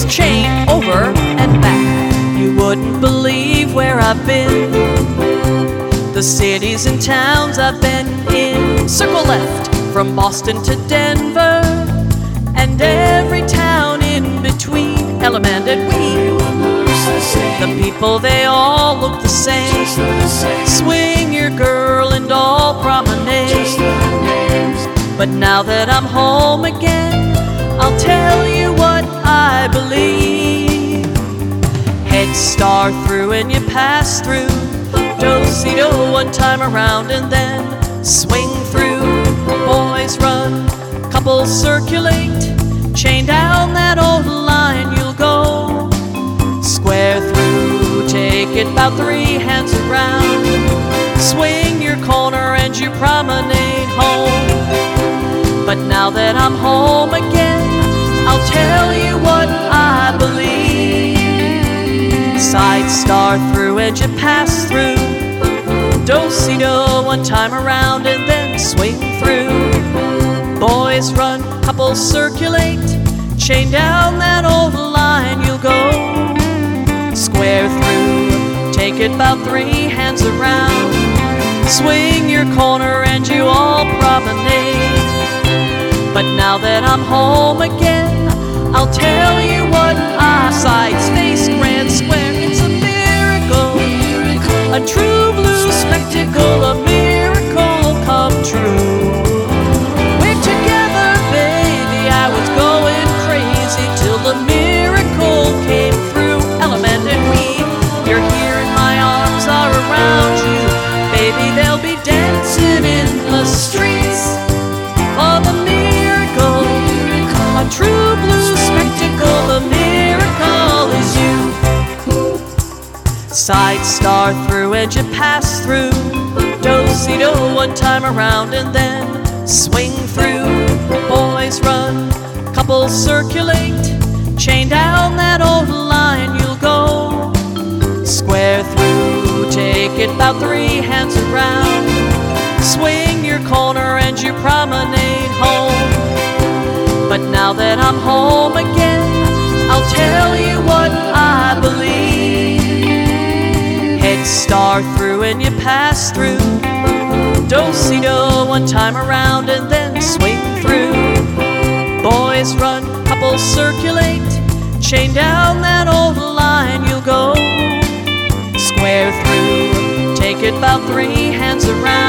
chain over and back. You wouldn't believe where I've been, the cities and towns I've been in. Circle left from Boston to Denver, and every town in between. Element and Wee. The people, they all look the same. Swing your girl and all promenade. But now that I'm home again, I'll tell you what I believe. Head start through and you pass through. Do-si-do one time around and then swing through. Boys run, couples circulate. Chain down that old line you'll go. Square through, take it about 3 hands around. Swing your corner and you promenade home. But now that I'm home again, I'll tell you what I believe. Side start through and you pass through. Do-si-do one time around and then swing through. Boys run, couples circulate. Chain down that old line you'll go. Square through, take it about 3 hands around. Swing your corner and you all promenade. But now that I'm home again, I'll tell you what I sight, space, grand, square. It's a miracle, a true blue spectacle, a miracle come true. We're together, baby, I was going crazy till the miracle came through. Element and Wee, you're here and my arms are around you. Baby, they'll be dancing in the streets for the miracle, a true blue spectacle, the miracle is you. Side star through and you pass through. Do-si-do one time around and then swing through. Boys run, couples circulate. Chain down that old line you'll go. Square through, take it about 3 hands around. Swing your corner and you promenade home. But now that I'm home again, I'll tell you what I believe. Head start through and you pass through. Do-si-do one time around and then swing through. Boys run, couples circulate. Chain down that old line you'll go. Square through, take it about 3 hands around.